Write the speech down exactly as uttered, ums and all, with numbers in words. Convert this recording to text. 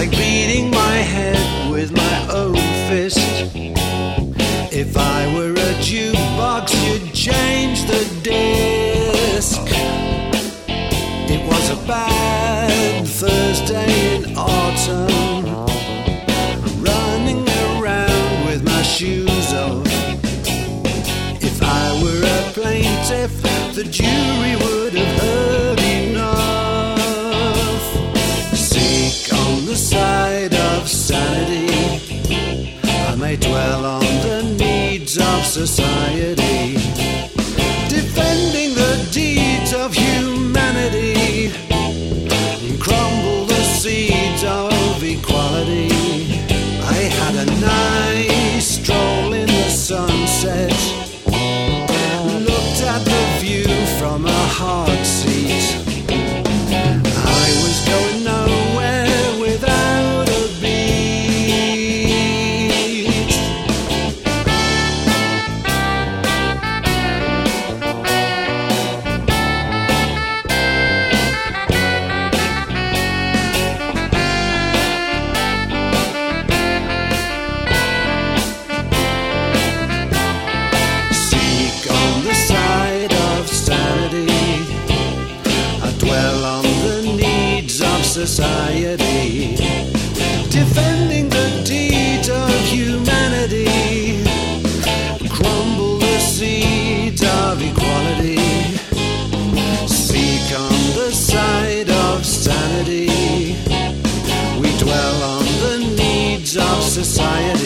like beating my head with my own fist. If I were a jukebox, you'd change the disc. It was a bad Thursday in autumn, running around with my shoes off. If I were a plaintiff, the jury would have heard enough. Seek on the side of sanity, I may dwell on the needs of society, defending the deeds of humanity, and crumble the seeds of equality. I had a nice stroll in the sunset, looked at the view from a hard seat. I was going nowhere without a beat. Seek on the side of sanity, I dwell on the needs of society, defending the deeds of humanity, crumble the seeds of equality. Seek on the side of sanity, we dwell on the needs of society,